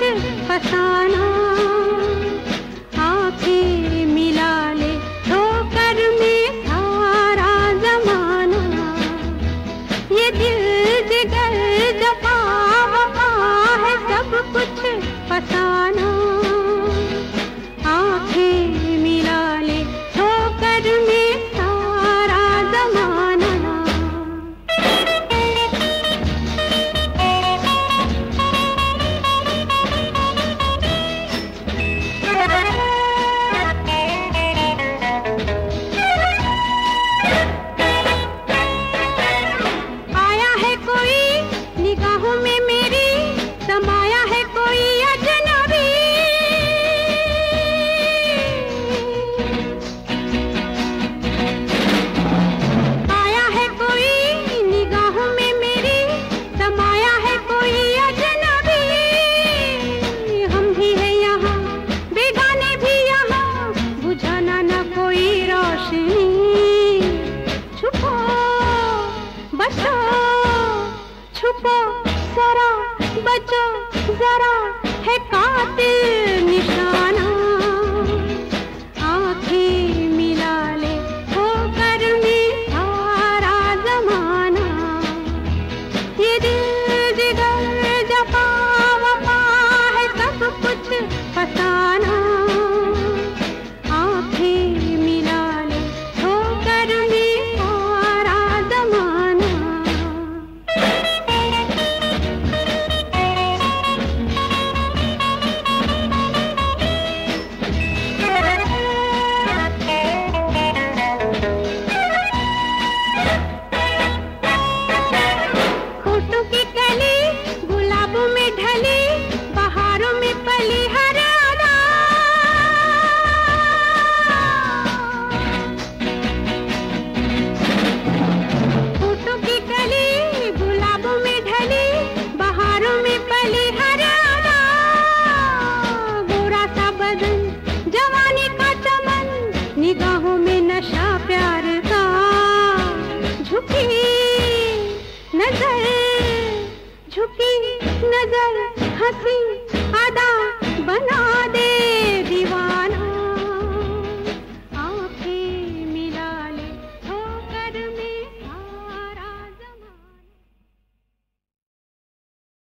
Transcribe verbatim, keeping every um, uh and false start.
फसाना, आंखें मिला ले ठोकर में सारा जमाना, ये दिल जिगर जफा वफा है सब कुछ फसाना, आंखें मिला ले ठोकर में सारा जमाना। आया है कोई निगाहों में मेरी, समाया है कोई अजनबी, आया है कोई निगाहों में मेरी, समाया है कोई अजनबी, हम भी है यहाँ बेगाने भी यहाँ, बुझाना ना कोई रोशनी, छुपो बचो छुपो जरा बचो जरा है कातिल निशाना, आंखें मिला ले ठोकर में सारा जमाना, ये दिल जिगर जफा वफा है सब कुछ फसाना, आंखें मिला ले ठोकर में सारा जमाना। होठों की कली गुलाबों में ढली, बहारों में पली हर अदा, होठों की कली गुलाबों में ढली, बहारों में पली हर अदा, गोरा सा बदन जवानी का चमन, निगाहों में नशा प्यार का, झुकी नजर झुकी नजर हंसी